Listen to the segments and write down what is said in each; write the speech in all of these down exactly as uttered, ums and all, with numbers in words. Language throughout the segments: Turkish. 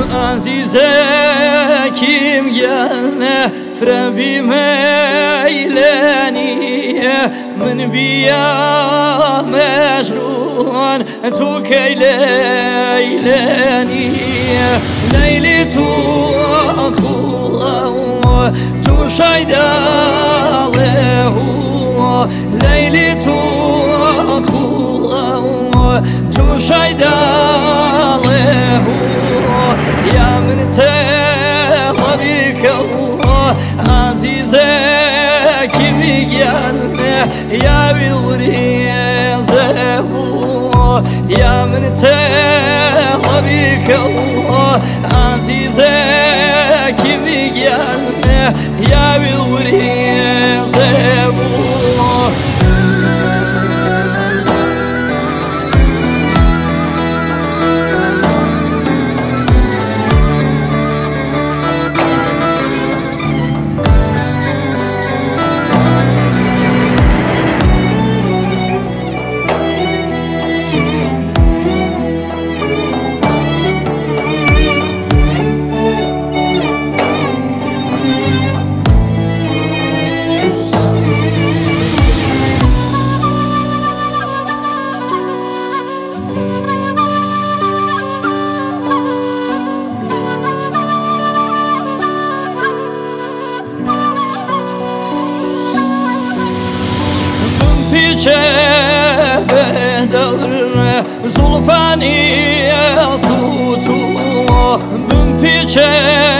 عزیزه کیم گلنه فربی میلنیه من بیا مجنون تو کی لیلنیه لیلی تو خواه تو شایداله لیلی تو خواه تو شایداله یا من تغبیک عزیزه kimi gelme ya bilgrize ya min tehabik azize kimi gelme ya bilgrize bedar zulfani tutu bin piçe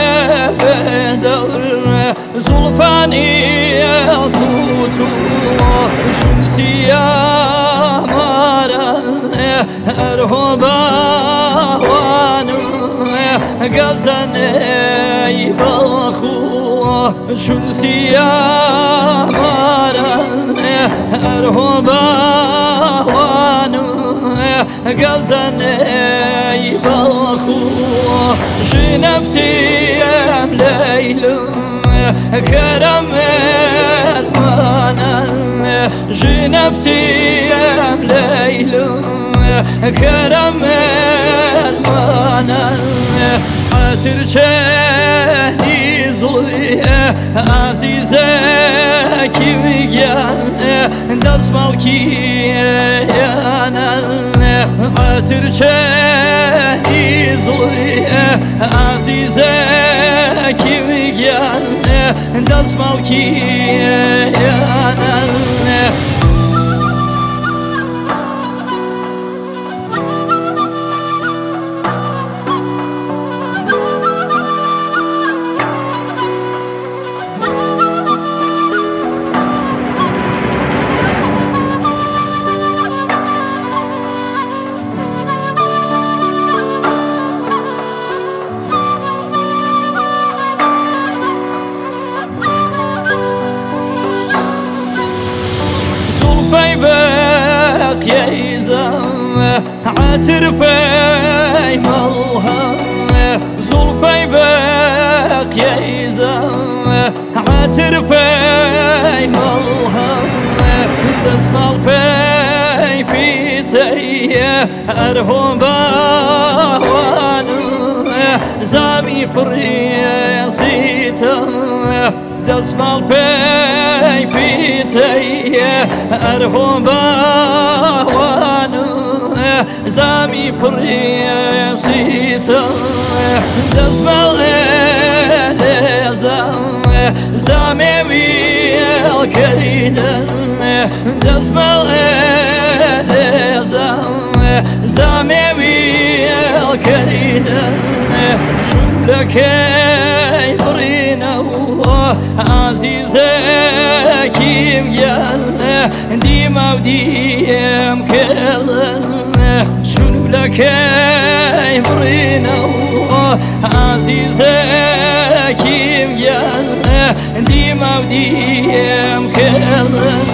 bedar zulfani tutu şun siyah marane erhoba vanu gazane bakhu şun siyah marane erhoba غزني بالخو جنفتي ام ليل كرم ارمانا جنفتي ام ليل كرم ارمانا عطر çeni zulüye azize kimi gel dasmal ki yanan عطر çeni zulüye azize kimi gel dasmal ki yanan عطر في ملها زلفي بك يا إزام عطر في ملها تسمع في في تيه أرهبا وانو زامي فريسيتا تسمع في في تيه أرهبا وانو زامي بريسيتا دزمال زام زامي الكريدا دزمال زام زامي الكريدا شملك برينا عزيزة كيم يال ديما وديم كلن شنو لك برينا عزيزة كيم يال ديما وديم كلن